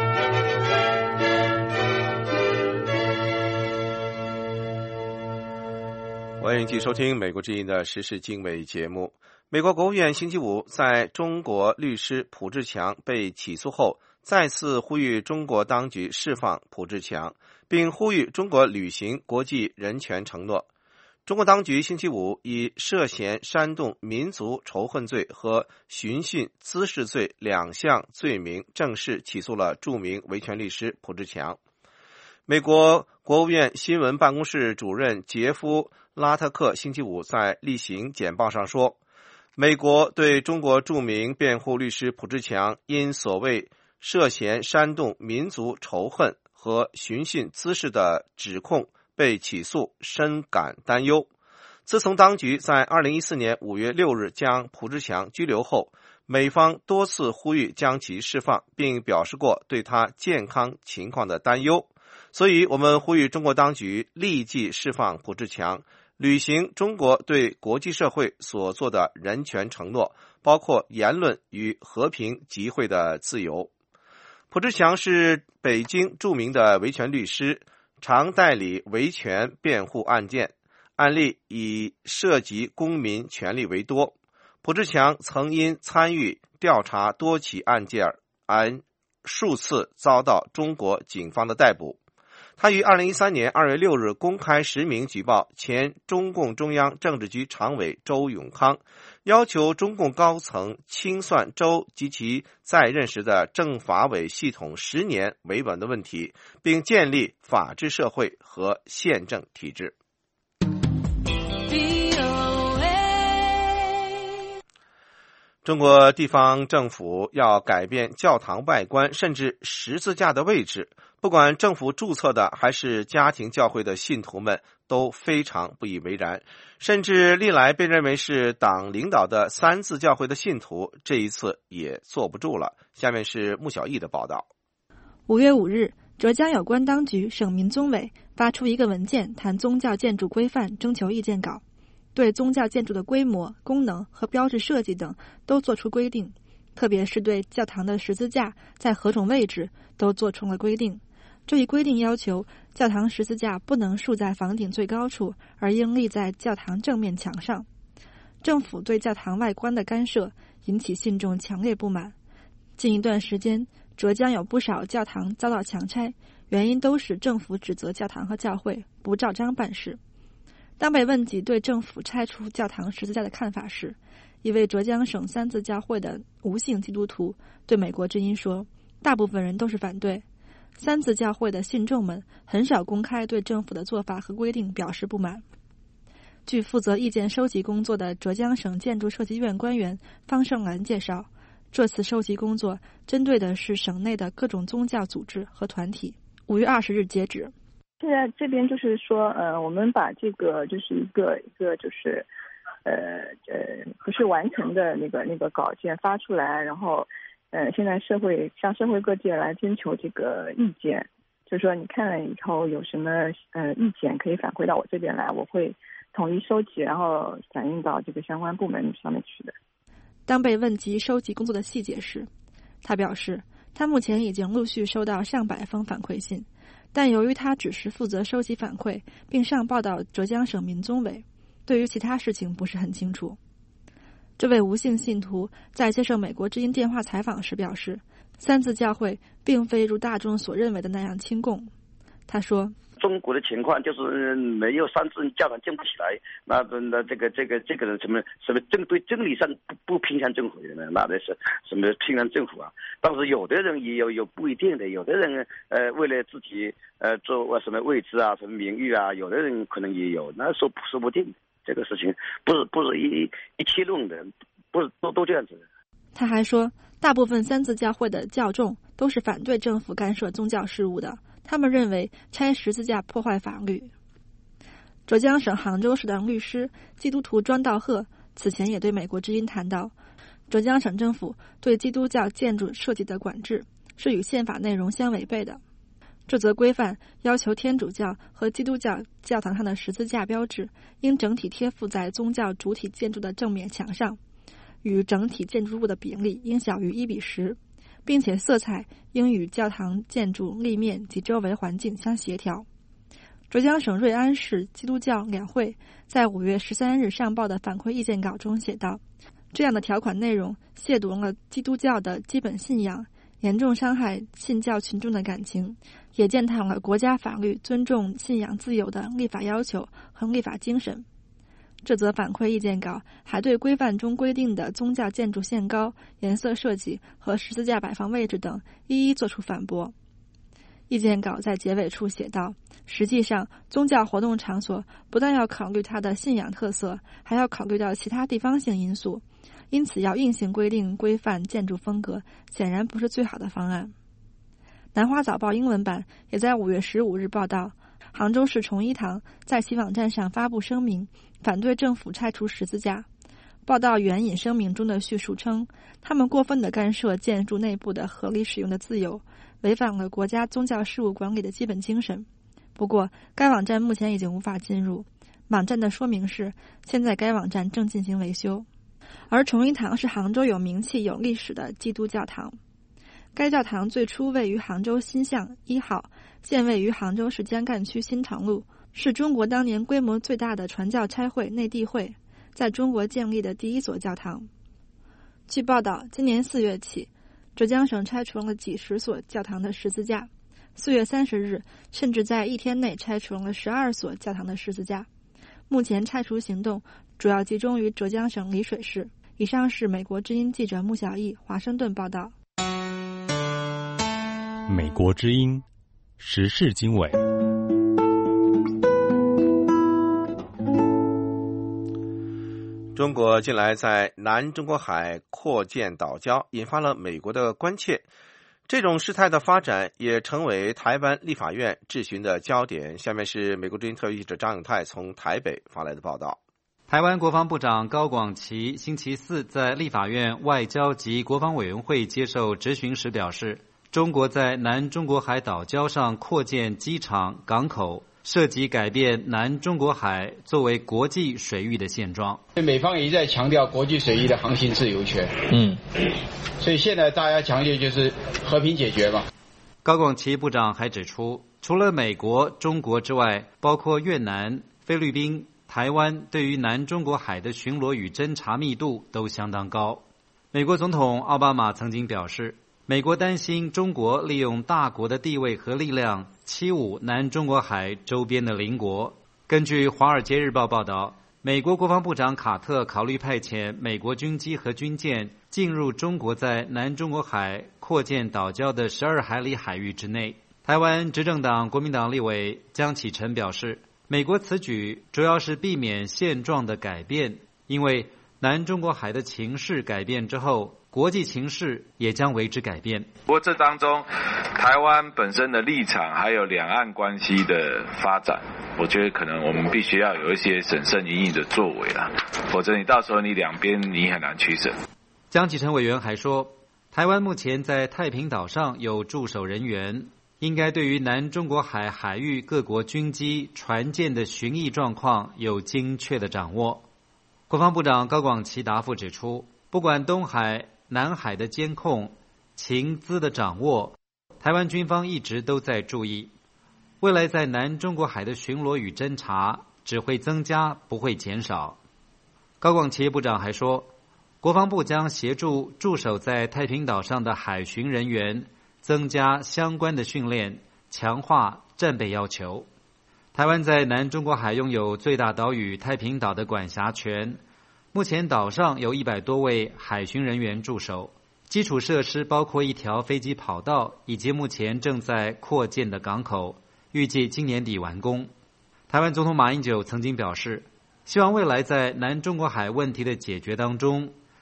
欢迎继续收听美国之音的时事经纬节目。美国国务院星期五在中国律师蒲志强被起诉后，再次呼吁中国当局释放蒲志强，并呼吁中国履行国际人权承诺。中国当局星期五以涉嫌煽动民族仇恨罪和寻衅滋事罪两项罪名正式起诉了著名维权律师蒲志强。美国国务院新闻办公室主任杰夫·拉特克星期五在例行简报上说，美国对中国著名辩护律师蒲志强因所谓涉嫌煽动民族仇恨和寻衅滋事的指控被起诉深感担忧。自从当局在二零一四年五月六日将蒲志强拘留后，美方多次呼吁将其释放，并表示过对他健康情况的担忧。所以我们呼吁中国当局立即释放蒲志强，履行中国对国际社会所做的人权承诺，包括言论与和平集会的自由。蒲志强是北京著名的维权律师，常代理维权辩护案件，案例以涉及公民权利为多。蒲志强曾因参与调查多起案件而数次遭到中国警方的逮捕。他于二零一三年二月六日公开实名举报前中共中央政治局常委周永康，要求中共高层清算周及其在任时的政法委系统十年维稳的问题，并建立法治社会和宪政体制。中国地方政府要改变教堂外观甚至十字架的位置，不管政府注册的还是家庭教会的信徒们都非常不以为然，甚至历来被认为是党领导的三自教会的信徒这一次也坐不住了。下面是穆小艺的报道。 五月五日，浙江有关当局省民宗委发出一个文件，谈宗教建筑规范征求意见稿，对宗教建筑的规模、功能和标志设计等都做出规定，特别是对教堂的十字架在何种位置都做出了规定。这一规定要求教堂十字架不能竖在房顶最高处，而应立在教堂正面墙上。政府对教堂外观的干涉引起信众强烈不满。近一段时间，浙江有不少教堂遭到强拆，原因都是政府指责教堂和教会不照章办事。当被问及对政府拆除教堂十字架的看法时，一位浙江省三自教会的吴姓基督徒对美国之音说，大部分人都是反对。三自教会的信众们很少公开对政府的做法和规定表示不满。据负责意见收集工作的浙江省建筑设计院官员方胜兰介绍，这次收集工作针对的是省内的各种宗教组织和团体。五月二十日截止。 现在这边就是说，呃，我们把这个就是一个一个就是，呃呃，不是完成的那个那个稿件发出来，然后，呃，现在社会向社会各界来征求这个意见，就是说你看了以后有什么呃意见可以反馈到我这边来，我会统一收集，然后反映到这个相关部门上面去的。 当被问及收集工作的细节时，他表示，他目前已经陆续收到上百封反馈信。但由于他只是负责收集反馈并上报到浙江省民宗委，对于其他事情不是很清楚。这位吴姓信徒在接受美国之音电话采访时表示，三自教会并非如大众所认为的那样亲共。他说， 中国的情况就是没有三自教堂建不起来，那那这个这个这个人什么什么正对真理上不不偏向政府的呢？那的是什么偏向政府啊？但是有的人也有有不一定的，有的人呃为了自己呃做什么位置啊、什么名誉啊，有的人可能也有，那说说不定。这个事情不是不是一一切论的， 不是都都这样子的。 他还说，大部分三自教会的教众都是反对政府干涉宗教事务的，他们认为拆十字架破坏法律。浙江省杭州市的律师基督徒庄道鹤此前也对美国之音谈到，浙江省政府对基督教建筑设计的管制是与宪法内容相违背的。这则规范要求天主教和基督教教堂上的十字架标志应整体贴附在宗教主体建筑的正面墙上，与整体建筑物的比例应小于一比十，并且色彩应与教堂建筑立面及周围环境相协调。浙江省瑞安市基督教两会在五月十三日上报的反馈意见稿中写道，这样的条款内容亵渎了基督教的基本信仰，严重伤害信教群众的感情，也践踏了国家法律尊重信仰自由的立法要求和立法精神。这则反馈意见稿还对规范中规定的宗教建筑限高、颜色设计和十字架摆放位置等一一作出反驳。意见稿在结尾处写道，实际上宗教活动场所不但要考虑它的信仰特色，还要考虑到其他地方性因素，因此要硬性规定规范建筑风格显然不是最好的方案。南华早报英文版也在五月十五日报道，杭州市崇一堂在其网站上发布声明，反对政府拆除十字架。报道援引声明中的叙述称，他们过分地干涉建筑内部的合理使用的自由，违反了国家宗教事务管理的基本精神。不过该网站目前已经无法进入，网站的说明是现在该网站正进行维修。而崇一堂是杭州有名气有历史的基督教堂，该教堂最初位于杭州新巷一号，现位于杭州市江干区新长路，是中国当年规模最大的传教差会内地会在中国建立的第一所教堂。据报道，今年四月起，浙江省拆除了几十所教堂的十字架，四月三十日甚至在一天内拆除了十二所教堂的十字架。目前拆除行动主要集中于浙江省丽水市。以上是美国之音记者穆小艺华盛顿报道。 美国之音时事经纬。 中国近来在南中国海扩建岛礁，引发了美国的关切。这种事态的发展也成为台湾立法院质询的焦点。下面是美国之音特约记者张永泰从台北发来的报道。 台湾国防部长高广琪星期四在立法院外交及国防委员会接受质询时表示，中国在南中国海岛礁上扩建机场、港口，涉及改变南中国海作为国际水域的现状。 美方一再强调国际水域的航行自由权，嗯，所以现在大家强调就是和平解决嘛。 高广琪部长还指出，除了美国、中国之外，包括越南、菲律宾、台湾对于南中国海的巡逻与侦察密度都相当高。美国总统奥巴马曾经表示，美国担心中国利用大国的地位和力量欺侮南中国海周边的邻国。根据《华尔街日报》报道，美国国防部长卡特考虑派遣美国军机和军舰进入中国在南中国海扩建岛礁的十二海里海域之内。台湾执政党国民党立委江启臣表示，美国此举主要是避免现状的改变，因为南中国海的情势改变之后，国际情势也将为之改变。 不过这当中台湾本身的立场还有两岸关系的发展，我觉得可能我们必须要有一些审慎因应的作为啦，否则你到时候你两边你很难取舍。 江启臣委员还说，台湾目前在太平岛上有驻守人员，应该对于南中国海海域各国军机、船舰的巡弋状况有精确的掌握。国防部长高广琪答复指出，不管东海、南海的监控、情资的掌握，台湾军方一直都在注意。未来在南中国海的巡逻与侦察只会增加，不会减少。高广琪部长还说，国防部将协助驻守在太平岛上的海巡人员增加相关的训练，强化战备要求。台湾在南中国海拥有最大岛屿太平岛的管辖权，目前岛上有一百多位海巡人员驻守，基础设施包括一条飞机跑道以及目前正在扩建的港口，预计今年底完工。台湾总统马英九曾经表示，希望未来在南中国海问题的解决当中，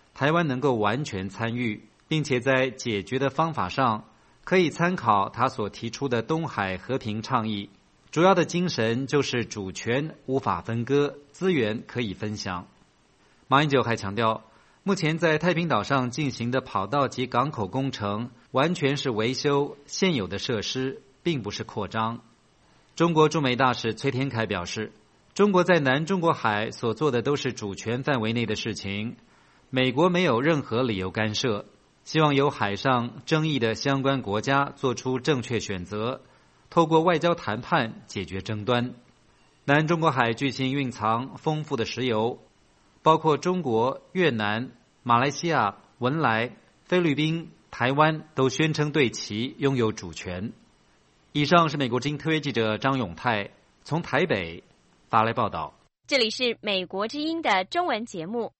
台湾能够完全参与，并且在解决的方法上可以参考他所提出的东海和平倡议，主要的精神就是主权无法分割，资源可以分享。马英九还强调，目前在太平岛上进行的跑道及港口工程完全是维修现有的设施，并不是扩张。中国驻美大使崔天凯表示，中国在南中国海所做的都是主权范围内的事情，美国没有任何理由干涉，希望由海上争议的相关国家做出正确选择，透过外交谈判解决争端。南中国海巨星蕴藏丰富的石油，包括中国、越南、马来西亚、文莱、菲律宾、台湾都宣称对其拥有主权。以上是美国之音特约记者张永泰从台北发来报道。 这里是美国之音的中文节目。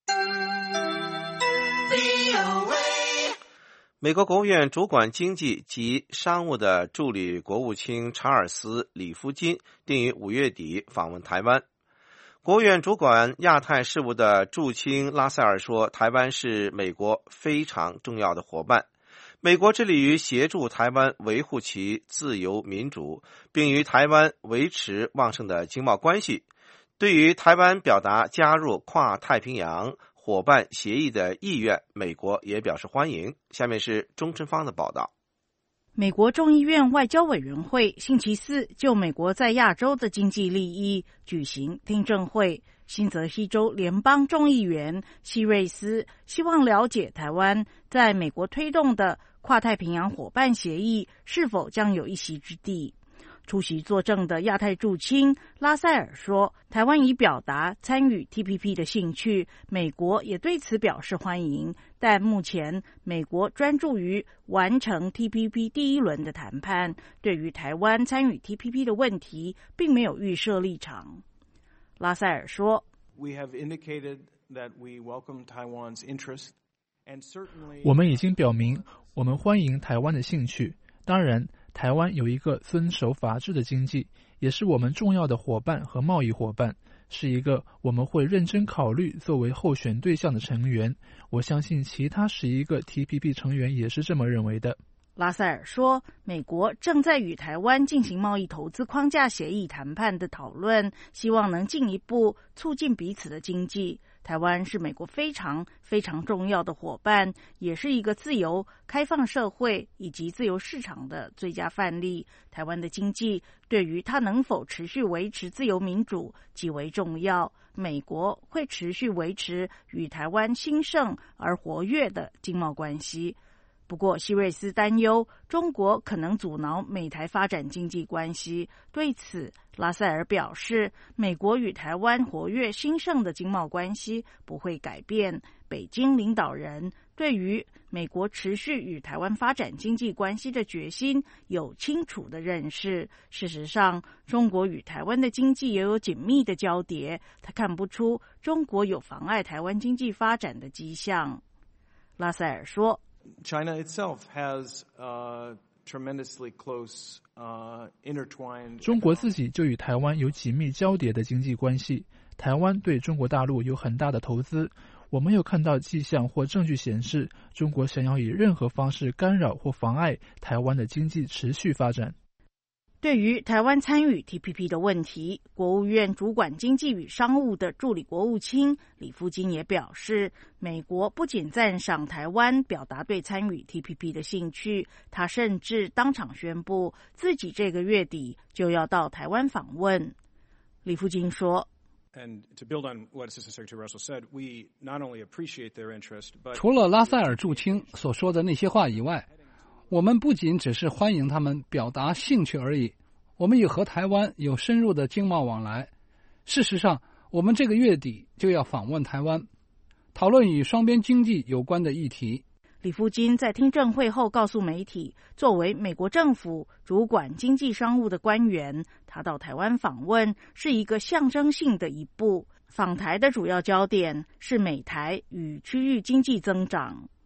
美国国务院主管经济及商务的助理国务卿查尔斯·里夫金定于五月底访问台湾。国务院主管亚太事务的驻青拉塞尔说，台湾是美国非常重要的伙伴，美国致力于协助台湾维护其自由民主，并与台湾维持旺盛的经贸关系。对于台湾表达加入跨太平洋伙伴协议的意愿，美国也表示欢迎。下面是钟春芳的报道。 美国众议院外交委员会星期四就美国在亚洲的经济利益举行听证会。新泽西州联邦众议员希瑞斯希望了解台湾在美国推动的跨太平洋伙伴协议是否将有一席之地。出席作证的亚太驻青拉塞尔说，台湾已表达参与 T P P 的兴趣，美国也对此表示欢迎，但目前美国专注于完成 T P P 第一轮的谈判，对于台湾参与 T P P 的问题并没有预设立场。拉塞尔说， We have indicated that we welcome Taiwan's interest, and certainly 我们已经表明我们欢迎台湾的兴趣，当然台湾有一个遵守法治的经济，也是我们重要的伙伴和贸易伙伴，是一个我们会认真考虑作为候选对象的成员。我相信其他十一个 T P P 成员也是这么认为的。 拉塞尔说，美国正在与台湾进行贸易投资框架协议谈判的讨论，希望能进一步促进彼此的经济。台湾是美国非常非常重要的伙伴，也是一个自由开放社会以及自由市场的最佳范例。台湾的经济对于它能否持续维持自由民主极为重要。美国会持续维持与台湾兴盛而活跃的经贸关系。不过希瑞斯担忧中国可能阻挠美台发展经济关系，对此拉塞尔表示，美国与台湾活跃兴盛的经贸关系不会改变。北京领导人对于美国持续与台湾发展经济关系的决心有清楚的认识。事实上，中国与台湾的经济也有紧密的交叠，他看不出中国有妨碍台湾经济发展的迹象。拉塞尔说， China itself has uh, tremendously close, uh, intertwined. 中国自己就与台湾有紧密交叠的经济关系，台湾对中国大陆有很大的投资。我没有看到迹象或证据显示中国想要以任何方式干扰或妨碍台湾的经济持续发展。 对于台湾参与 T P P 的问题，国务院主管经济与商务的助理国务卿李富金也表示，美国不仅赞赏台湾表达对参与 T P P 的兴趣，他甚至当场宣布自己这个月底就要到台湾访问。李富金说， And to build on what Assistant Secretary Russell said, we not only appreciate their interest, but 除了拉塞尔驻青所说的那些话以外，我们不仅只是欢迎他们表达兴趣而已，我们也和台湾有深入的经贸往来。事实上，我们这个月底就要访问台湾，讨论与双边经济有关的议题。 李富金在听证会后告诉媒体，作为美国政府主管经济商务的官员，他到台湾访问是一个象征性的一步。访台的主要焦点是美台与区域经济增长。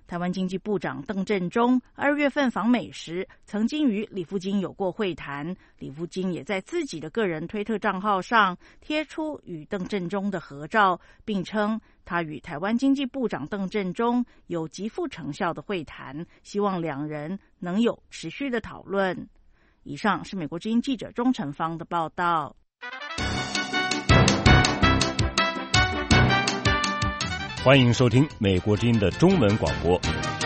台湾经济部长邓振中二月份访美时，曾经与李富金有过会谈。李富金也在自己的个人推特账号上贴出与邓振中的合照，并称他与台湾经济部长邓振中有极富成效的会谈，希望两人能有持续的讨论。以上是美国之音记者钟成芳的报道。 欢迎收听美国之音的中文广播。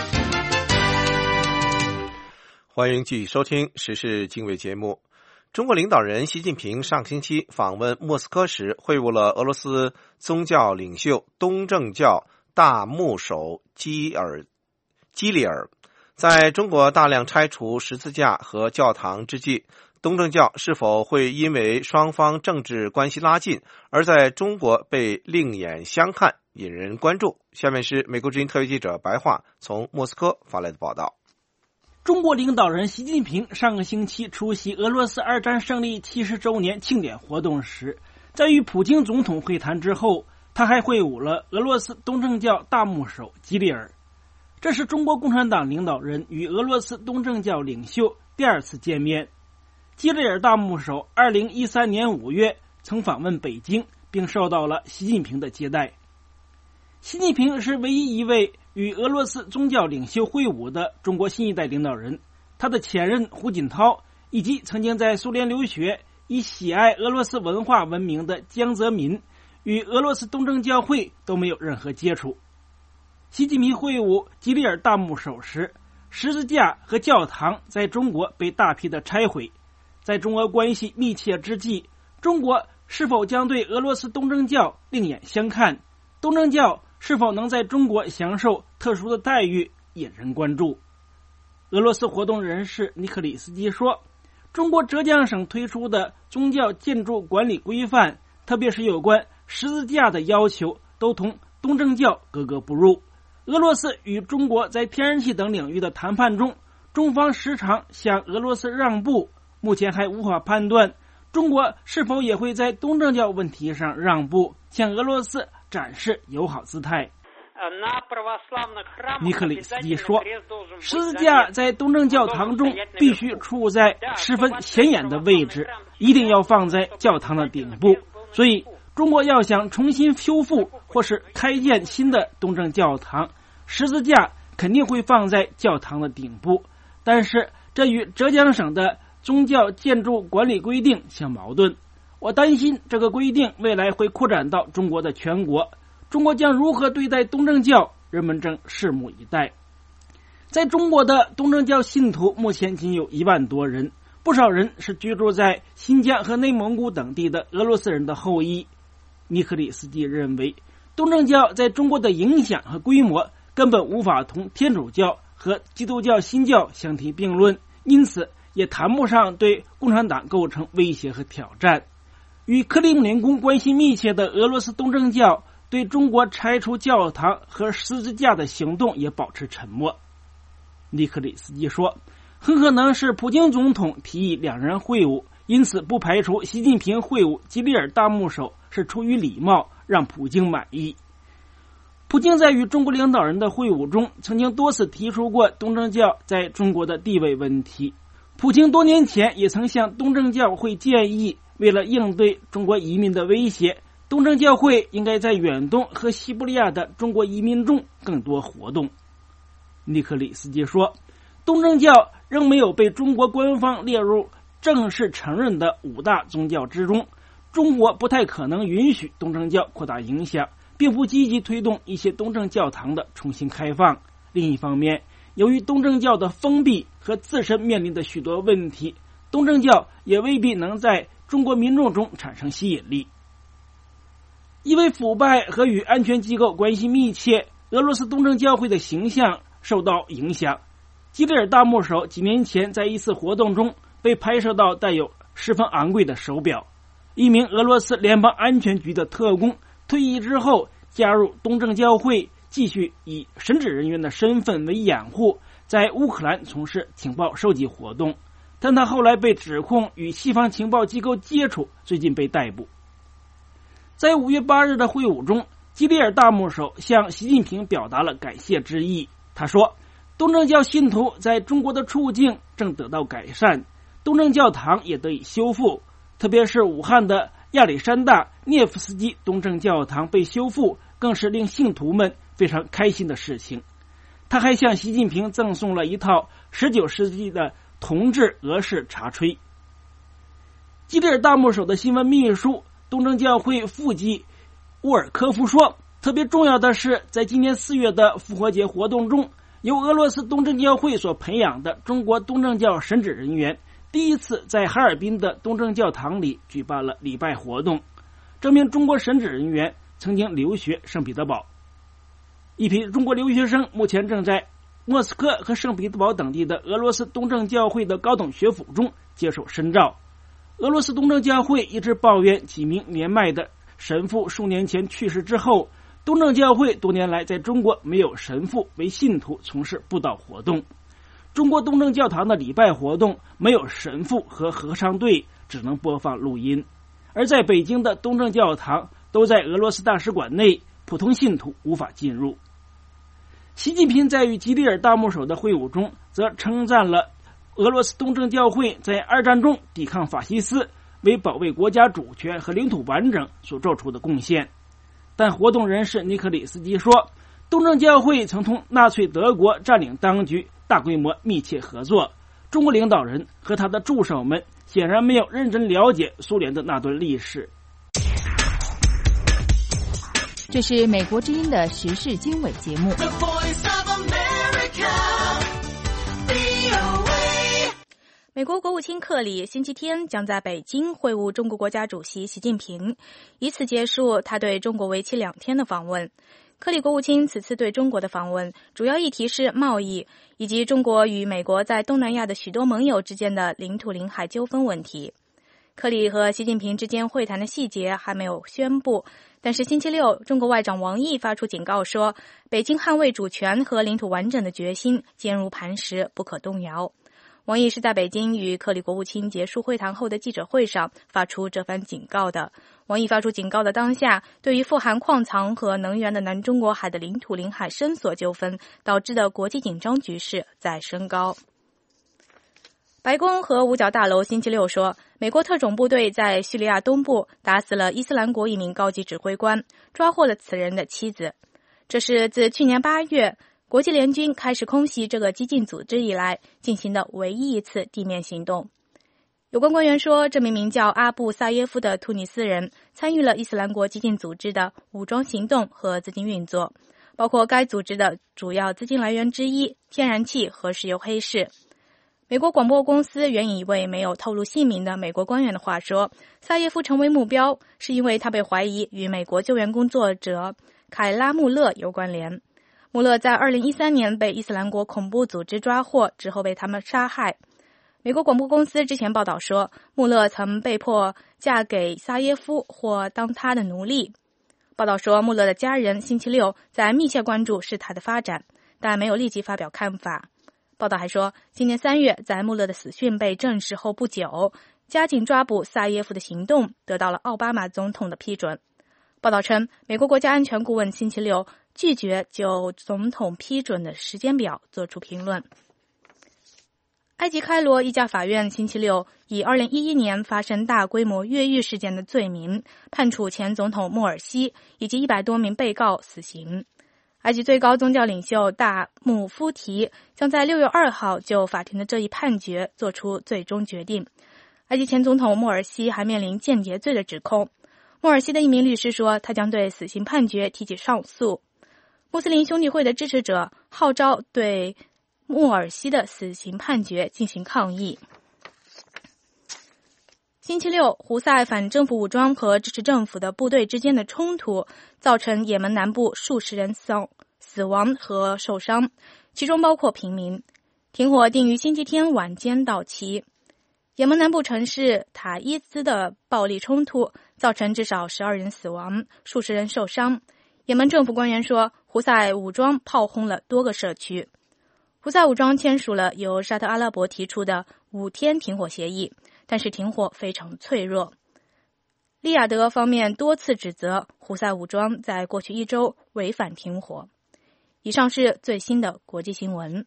欢迎继续收听时事经纬节目。中国领导人习近平上星期访问莫斯科时，会晤了俄罗斯宗教领袖东正教大牧首基尔基里尔。在中国大量拆除十字架和教堂之际，东正教是否会因为双方政治关系拉近而在中国被另眼相看，引人关注。下面是美国之音特约记者白桦从莫斯科发来的报道。 中国领导人习近平上个星期出席俄罗斯二战胜利七十周年庆典活动时，在与普京总统会谈之后，他还会晤了俄罗斯东正教大牧首基里尔。这是中国共产党领导人与俄罗斯东正教领袖第二次见面。基里尔大牧首二零一三年五月曾访问北京，并受到了习近平的接待。习近平是唯一一位与俄罗斯宗教领袖会晤的中国新一代领导人，他的前任胡锦涛以及曾经在苏联留学、以喜爱俄罗斯文化闻名的江泽民，与俄罗斯东正教会都没有任何接触。习近平会晤基里尔大牧首时，十字架和教堂在中国被大批的拆毁。在中俄关系密切之际，中国是否将对俄罗斯东正教另眼相看？东正教是否能在中国享受特殊的待遇，引人关注。俄罗斯活动人士尼克里斯基说，中国浙江省推出的宗教建筑管理规范，特别是有关十字架的要求，都同东正教格格不入。俄罗斯与中国在天然气等领域的谈判中，中方时常向俄罗斯让步，目前还无法判断中国是否也会在东正教问题上让步，向俄罗斯展示友好姿态。尼克里斯基说，十字架在东正教堂中必须处在十分显眼的位置，一定要放在教堂的顶部，所以中国要想重新修复或是开建新的东正教堂，十字架肯定会放在教堂的顶部，但是这与浙江省的宗教建筑管理规定相矛盾。我担心这个规定未来会扩展到中国的全国，中国将如何对待东正教，人们正拭目以待。在中国的东正教信徒目前仅有一万多人，不少人是居住在新疆和内蒙古等地的俄罗斯人的后裔。尼克里斯基认为，东正教在中国的影响和规模根本无法同天主教和基督教新教相提并论，因此也谈不上对共产党构成威胁和挑战。与克里姆林宫关系密切的俄罗斯东正教对中国拆除教堂和十字架的行动也保持沉默。尼克里斯基说，很可能是普京总统提议两人会晤，因此不排除习近平会晤基里尔大牧首是出于礼貌，让普京满意。普京在与中国领导人的会晤中曾经多次提出过东正教在中国的地位问题。普京多年前也曾向东正教会建议，为了应对中国移民的威胁，东正教会应该在远东和西伯利亚的中国移民中更多活动。尼克里斯基说，东正教仍没有被中国官方列入正式承认的五大宗教之中，中国不太可能允许东正教扩大影响，并不积极推动一些东正教堂的重新开放。另一方面，由于东正教的封闭和自身面临的许多问题，东正教也未必能在中国民众中产生吸引力。因为腐败和与安全机构关系密切，俄罗斯东正教会的形象受到影响。基里尔大牧首几年前在一次活动中被拍摄到带有十分昂贵的手表。一名俄罗斯联邦安全局的特工退役之后加入东正教会，继续以神职人员的身份为掩护，在乌克兰从事情报收集活动，但他后来被指控与西方情报机构接触，最近被逮捕。在五月八日的会晤中，基里尔大牧首向习近平表达了感谢之意。 他说，东正教信徒在中国的处境正得到改善，东正教堂也得以修复，特别是武汉的亚历山大涅夫斯基东正教堂被修复，更是令信徒们非常开心的事情。他还向习近平赠送了一套十九世纪的铜制俄式茶炊。基里尔大牧首的新闻秘书、东正教会副级沃尔科夫说，特别重要的是，在今年四月的复活节活动中，由俄罗斯东正教会所培养的中国东正教神职人员第一次在哈尔滨的东正教堂里举办了礼拜活动。这名中国神职人员曾经留学圣彼得堡。一批中国留学生目前正在莫斯科和圣彼得堡等地的俄罗斯东正教会的高等学府中接受深造。俄罗斯东正教会一直抱怨几名年迈的神父数年前去世之后，东正教会多年来在中国没有神父为信徒从事布道活动。中国东正教堂的礼拜活动没有神父和合唱队，只能播放录音。而在北京的东正教堂都在俄罗斯大使馆内，普通信徒无法进入。习近平在与吉利尔大牧首的会晤中，则称赞了俄罗斯东正教会在二战中抵抗法西斯，为保卫国家主权和领土完整所做出的贡献。但活动人士尼克里斯基说，东正教会曾同纳粹德国占领当局大规模密切合作，中国领导人和他的助手们显然没有认真了解苏联的那段历史。 这是美国之音的时事经纬节目。 美国国务卿克里星期天将在北京会晤中国国家主席习近平，以此结束他对中国为期两天的访问。克里国务卿此次对中国的访问主要议题是贸易，以及中国与美国在东南亚的许多盟友之间的领土领海纠纷问题。克里和习近平之间会谈的细节还没有宣布，但是星期六，中国外长王毅发出警告说，北京捍卫主权和领土完整的决心坚如磐石，不可动摇。王毅是在北京与克里国务卿结束会谈后的记者会上发出这番警告的。王毅发出警告的当下，对于富含矿藏和能源的南中国海的领土领海深索纠纷导致的国际紧张局势在升高。白宫和五角大楼星期六说，美国特种部队在叙利亚东部打死了伊斯兰国一名高级指挥官，抓获了此人的妻子。这是自去年八月国际联军开始空袭这个激进组织以来进行的唯一一次地面行动。有关官员说，这名名叫阿布萨耶夫的突尼斯人参与了伊斯兰国激进组织的武装行动和资金运作，包括该组织的主要资金来源之一天然气和石油黑市。美国广播公司援引一位没有透露姓名的美国官员的话说，萨耶夫成为目标是因为他被怀疑与美国救援工作者凯拉穆勒有关联。穆勒在二零一三年被伊斯兰国恐怖组织抓获之后被他们杀害。美国广播公司之前报道说，穆勒曾被迫嫁给萨耶夫或当他的奴隶。报道说，穆勒的家人星期六在密切关注事态的发展，但没有立即发表看法。报道还说，今年三月在穆勒的死讯被证实后不久，加紧抓捕萨耶夫的行动得到了奥巴马总统的批准。报道称，美国国家安全顾问星期六拒绝就总统批准的时间表做出评论。埃及开罗一家法院星期六以二零一一年发生大规模越狱事件的罪名，判处前总统穆尔西以及一百多名被告死刑。埃及最高宗教领袖大穆夫提将在六月二号就法庭的这一判决做出最终决定。埃及前总统穆尔西还面临间谍罪的指控。穆尔西的一名律师说，他将对死刑判决提起上诉。穆斯林兄弟会的支持者号召对穆尔西的死刑判决进行抗议。星期六，胡塞反政府武装和支持政府的部队之间的冲突造成也门南部数十人死亡和受伤，其中包括平民。停火定于星期天晚间到期。也门南部城市塔伊兹的暴力冲突造成至少十二人死亡，数十人受伤。也门政府官员说，胡塞武装炮轰了多个社区。胡塞武装签署了由沙特阿拉伯提出的五天停火协议，但是停火非常脆弱。利雅得方面多次指责胡塞武装在过去一周违反停火。 以上是最新的国际新闻。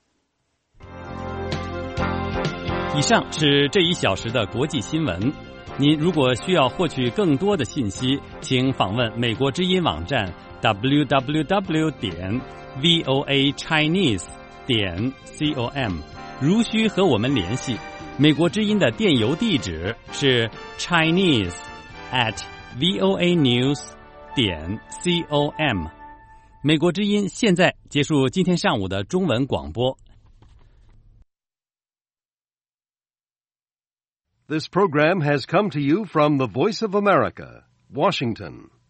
以上是这一小时的国际新闻。您如果需要获取更多的信息，请访问美国之音网站 double-u double-u double-u 点 voa chinese 点 com。如需和我们联系，美国之音的电邮地址是 chinese at voa news 点 com。美国之音现在结束今天上午的中文广播。 This program has come to you from the Voice of America, Washington.